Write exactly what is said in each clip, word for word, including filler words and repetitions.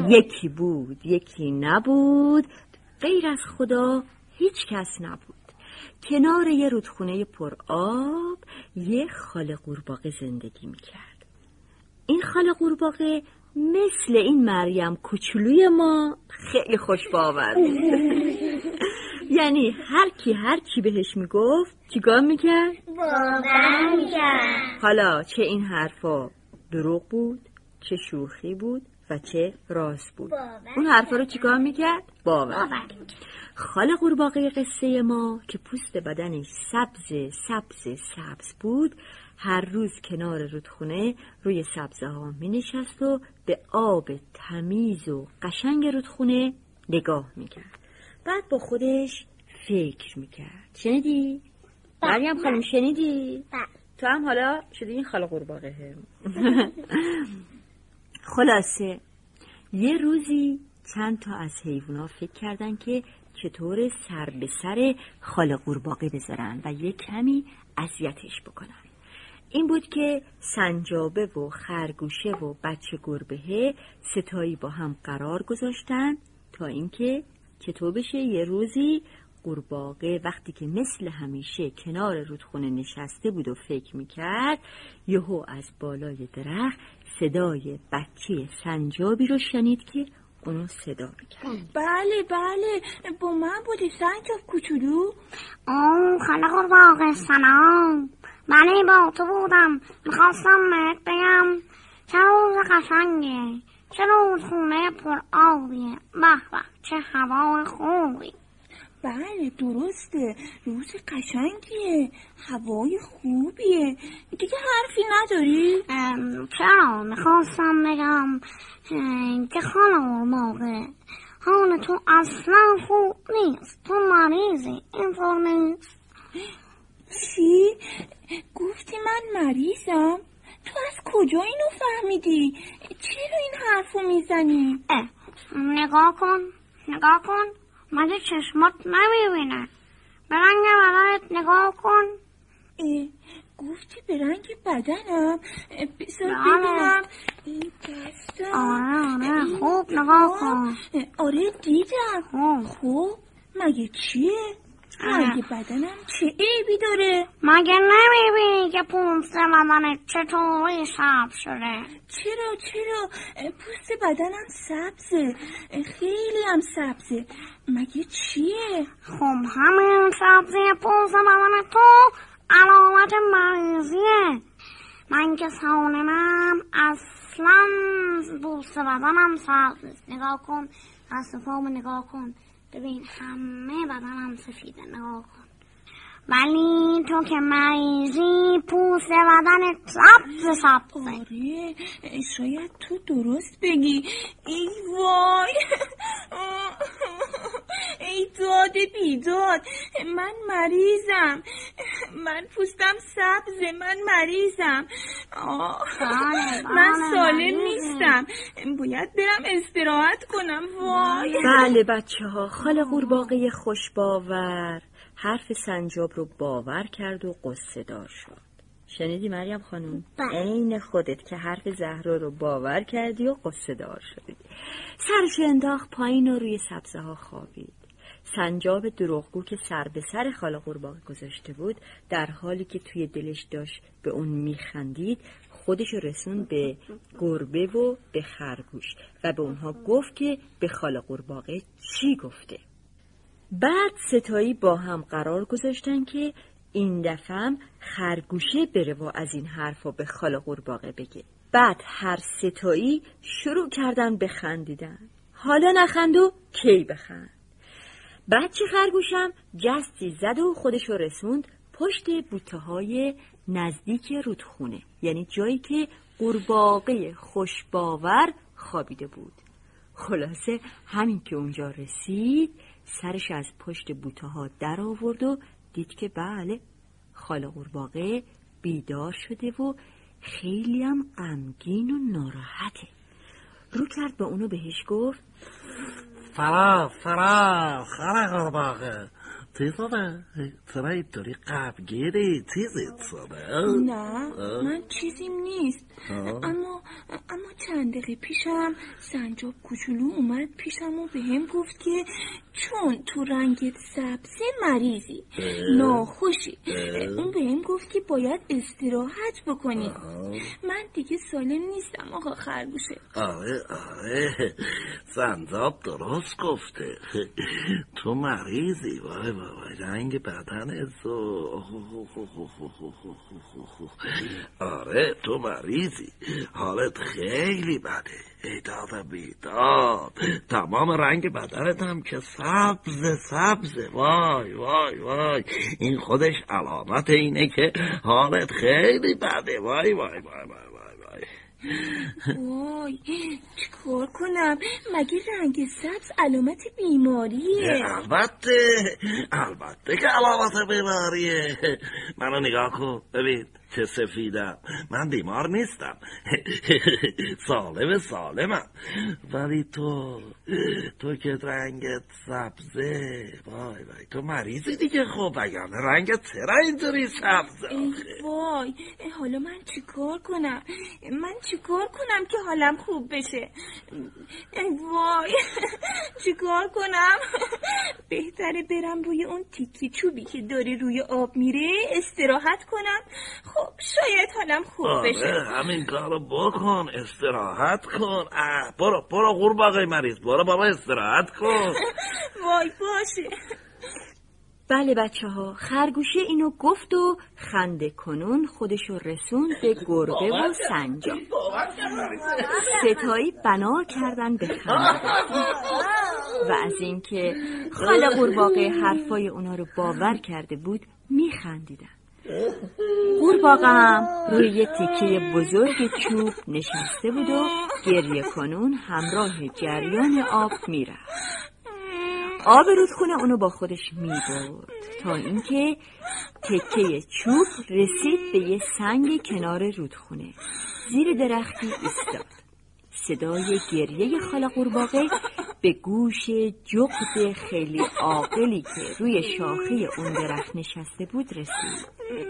یکی بود یکی نبود، غیر از خدا هیچ کس نبود. کنار یه رودخونه پر آب یه خاله قورباغه زندگی میکرد. این خاله قورباغه مثل این مریم کوچولوی ما خیلی خوش باور بود. یعنی هر کی هر کی بهش میگفت چیکار میکرد؟ باور میکرد. حالا چه این حرفا دروغ بود، چه شوخی بود و چه راست بود، باور. اون حرفا رو چیکار میکرد؟ باور, باور. خاله قورباغه قصه ما که پوست بدنش سبز سبز سبز بود، هر روز کنار رودخونه روی سبزه ها می نشست و به آب تمیز و قشنگ رودخونه نگاه می کرد. بعد با خودش فکر می کرد. شنیدی؟ مریم خانم شنیدی؟ تو هم حالا شدی این خاله قورباغه. خلاصه یه روزی چند تا از حیوونا فکر کردن که چطور سر به سر خاله قورباغه بذارن و یه کمی اذیتش بکنن. این بود که سنجابه و خرگوشه و بچه گربه ستایی با هم قرار گذاشتن تا اینکه چطور بشه یه روزی قورباغه وقتی که مثل همیشه کنار رودخونه نشسته بود و فکر میکرد، یهو از بالای درخت صدای بچه سنجابی رو شنید که اونو صدا میکرد. بله بله با من بودی سنجاب کوچولو؟ آه خاله قورباغه سلام، من با تو بودم، میخواستم بهت بگم چه روز قشنگه، چه رودخونه پر آبیه، به به چه هوای خوبی. بله درسته، روز قشنگیه، هوای خوبیه. دیگه حرفی نداری؟ چرا میخواستم بگم که خاله قورباغه حال تو اصلا خوب نیست، تو مریضی، اینطور نیست؟ چی؟ گفتی من مریضم؟ تو از کجا اینو فهمیدی؟ چرا این حرفو میزنی؟ نگاه کن نگاه کن، مگه چشمات نمیبینه؟ به رنگ بدنت نگاه کن. اه، گفتی به رنگ بدنم؟ بذار ببینم این دستم. آره آره خوب نگاه کن. آره دیدم. خوب مگه چیه؟ رنگ بدنم چه عیبی داره؟ مگه نمیبینی که پوست بدنت چطوری سبز شده؟ چرا چرا پوست بدنم سبزه، خیلی هم سبزه. مگه چیه؟ خب همین سبزی پوست بدن تو علامت مریضیه. من که سالمم اصلا پوست بدنم سبز نیست. نگاه کن، دست پامو نگاه کن، ببین همه بدنم سفیده، نگاه کن. ولی تو که مریضی پوست بدنت سبز سبزه. آره شاید تو درست بگی. ای وای ای داد بیداد، من مریضم، من پوستم سبزه، من مریضم. آه. من سالم نیستم، باید برم استراحت کنم. وای. بله بچه ها، خاله قورباغه خوش باور حرف سنجاب رو باور کرد و قصه دار شد. شنیدی مریم خانم؟ عین خودت که حرف زهرا رو باور کردی و قصه دار شدی. سرش انداخت پایین و روی سبزه ها خوابید. سنجاب دروغگو که سر به سر خاله قورباغه گذاشته بود، در حالی که توی دلش داشت به اون میخندید، خودشو رسون به گربه و به خرگوش و به اونها گفت که به خاله قورباغه چی گفته. بعد ستایی با هم قرار گذاشتن که این دفعه هم خرگوشه بره و از این حرفا به خاله قورباغه بگه. بعد هر ستایی شروع کردن بخندیدن. حالا نخند و کی بخند. بچه خرگوشم جستی زد و خودشو رسوند پشت بوته های نزدیک رودخونه، یعنی جایی که قورباغه خوشباور خوابیده بود. خلاصه همین که اونجا رسید، سرش از پشت بوته ها در آورد و دید که بله، خاله قورباغه بیدار شده و خیلی هم غمگین و ناراحته. رو کرد به اونو، بهش گفت فرار فرار خاله قورباغه، تیزانه چرا اینطوری غمگینی؟ چیزی شده؟ نه من چیزیم نیست، اما اما چند دقیقه پیشم سنجاب کوچولو اومد پیشم و به هم گفت که چون تو رنگت سبزه مریضی، ناخوشی. اون به هم گفت که باید استراحت بکنی. من دیگه سالم نیستم آقا خرگوشه. آره آره سنجاب درست گفته، تو مریضی. وای وای رنگ بدن تو. آره تو مریضی، حالت خیلی بده. ایداد بیداد تمام رنگ بدنت هم که سبز سبز. وای وای وای این خودش علامت اینه که حالت خیلی بده. وای وای وای وای وای وای چیکار کنم؟ مگه رنگ سبز علامت بیماریه؟ البته البته که علامت بیماریه. منو نگاه کن ببین چه سفیدم. من بیمار نیستم، سالم سالمم. ولی تو تو که رنگت سبزه، وای وای تو مریضی دیگه. خب وگرنه رنگت چرا اینطوری سبزه؟ ای وای حالا من چیکار کنم؟ من چیکار کنم که حالم خوب بشه؟ ای وای چیکار کنم؟ بهتره برم روی اون تیکی چوبی که داره روی آب میره استراحت کنم. خب شاید حالم خوب بشه. همین کارو بکن، استراحت کن. اه برو برو قورباغه مریض، برو بابا استراحت کن. وای باشه. بله بچه ها، خرگوشه اینو گفت و خنده کنون خودشو رسوند به گربه و سنجاب. ستایی بنا کردن به خنده و از اینکه خاله قورباغه حرفای اونا رو باور کرده بود میخندیدن. قورباغه هم روی یه تکه بزرگ چوب نشسته بود و گریه کنون همراه جریان آب میرفت. آب رودخونه اونو با خودش میبرد تا اینکه تکه چوب رسید به یه سنگ کنار رودخونه. زیر درختی ایستاد. صدای گریه خاله قورباغه به گوش جغد خیلی عاقلی که روی شاخه اون درخت نشسته بود رسید.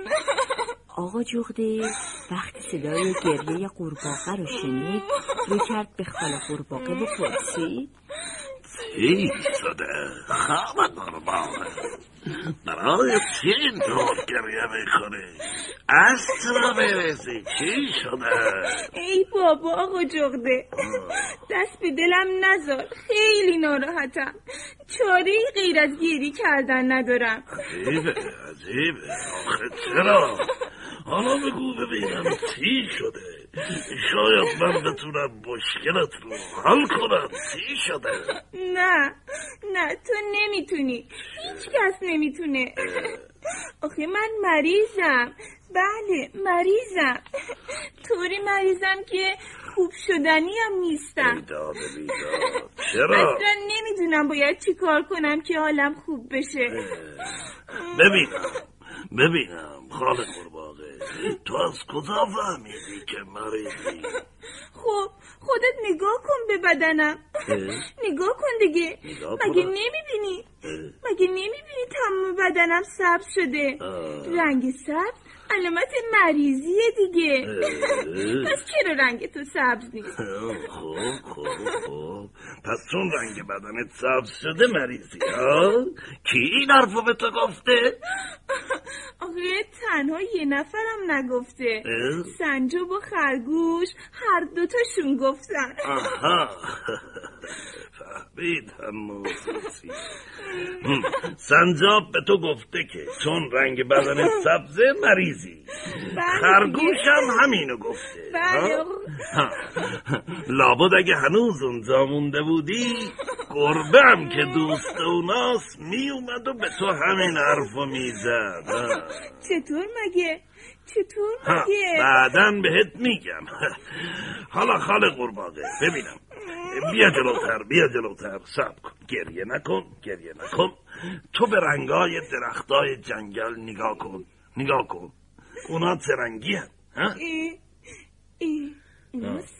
آقا جغده وقتی صدای گریه قورباغه رو شنید رو کرد به خاله قورباغه و پرسید چی شده خاله قورباغه؟ برای چی اینطور گریه میکنی؟ از چرا میرسی؟ چی شده؟ ای بابا آقا جغده دست به دلم نذار، خیلی ناراحتم، چاره غیر از گریه کردن ندارم. عجیبه عجیبه آخه چرا؟ حالا بگو ببینم چی شده، شاید من بتونم مشکلت رو حل کنم. چی شده؟ نه نه تو نمیتونی، هیچ کس نمیتونه. آخه من مریضم، بله مریضم، طوری مریضم که خوب شدنی هم نیستم. بیداد بیداد چرا؟ اصلا نمیدونم باید چی کار کنم که حالم خوب بشه. ببینم ببینم خاله قورباغه تو از کجا فهمیدی که مریضی؟ خب خودت نگاه کن به بدنم. نگاه کن دیگه، مگه نمیبینی؟ مگه نمیبینی تمام بدنم سبز شده؟ رنگ سبز علامت مریضیه دیگه. پس چرا رنگ تو سبز نیست؟ خب خب خب پس چون رنگ بدنت سبز شده مریضی ها؟ کی این حرفو به تو گفته؟ آخه تنها یه نفرم نگفته، سنجاب و خرگوش هر دوتاشون گفتن. آها فهمیدم موضوعی. سنجاب به تو گفته که چون رنگ بدنت سبزه مریضی، خرگوش هم همینو گفته. بله. لابد اگه هنوز اونجا مونده بودی گربه هم که دوست اوناست می اومد و به تو همین حرفو میزد. چطور مگه؟ چطور مگه؟ بعدن بهت میگم. حالا خاله قورباغه ببینم، بیا جلوتر بیا جلوتر، صبر کن، گریه نکن گریه نکن. تو به رنگای درختای جنگل نگاه کن نگاه کن، اونا چه رنگی هست؟ ای ای اونا سبز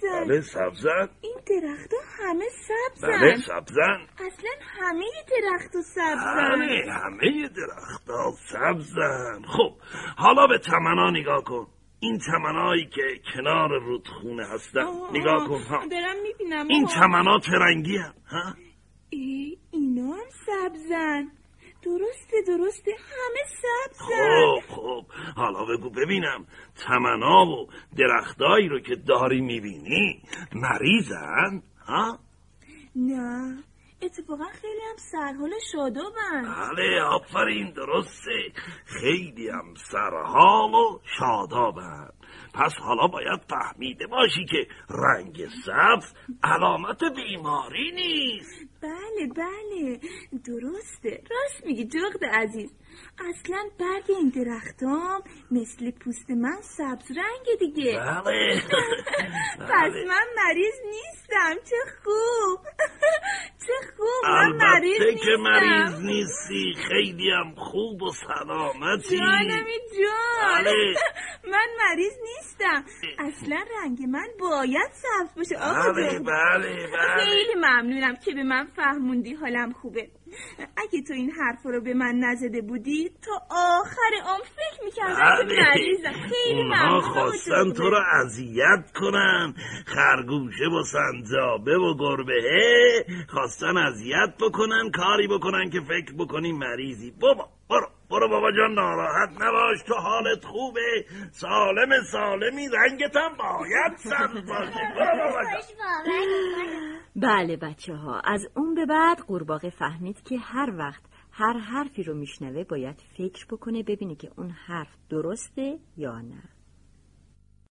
سبزن. بله سبزن. این درخت‌ها همه سبزن. بله سبزن. اصلا همه درخت‌ها سبزن. بله همه درخت‌ها سبزن. خب حالا به چمن‌ها نگاه کن. این چمن‌هایی که کنار رودخونه هستن نگاه کن ها. دارم میبینم. این چمن‌ها چه رنگی هست ها؟ ای اینا هم سبزن. درسته درسته همه سبزن. خب خب حالا بگو ببینم چمن‌ها و درختایی رو که داری میبینی مریضن ها؟ نه اتفاقا خیلی هم سرحال شادابن. بله آفرین درسته، خیلی هم سرحال و شادابن. پس حالا باید فهمیده باشی که رنگ سبز علامت بیماری نیست. بله بله درسته، راست میگی جغد عزیز. اصلا برگ این درختام مثل پوست من سبز رنگ دیگه. بله پس من مریض نیستم. چه خوب چه خوب من مریض البته نیستم. که مریض نیستی، خیلی هم خوب و سلامتی. جانمی جان بله. من مریض نیستم. اصلا رنگ من باید سبز باشه آقا بله جان. بله بله. خیلی ممنونم که به من فهموندی، حالم خوبه. اگه تو این حرف رو به من نزده بودی تا آخر عمر فکر میکردم که مریضم. خیلی اونها ممنونم. خواستن تو رو اذیت کنن، خرگوشه و سنجابه و گربه خواستن اذیت بکنن، کاری بکنن که فکر بکنی مریضی. بابا برو برو بابا جان ناراحت نباش، تو حالت خوبه، سالم سالمی، رنگت هم باید سبز باشه. برو بابا جان. بله بچه ها، از اون به بعد قورباغه فهمید که هر وقت هر حرفی رو میشنوه باید فکر بکنه ببینه که اون حرف درسته یا نه.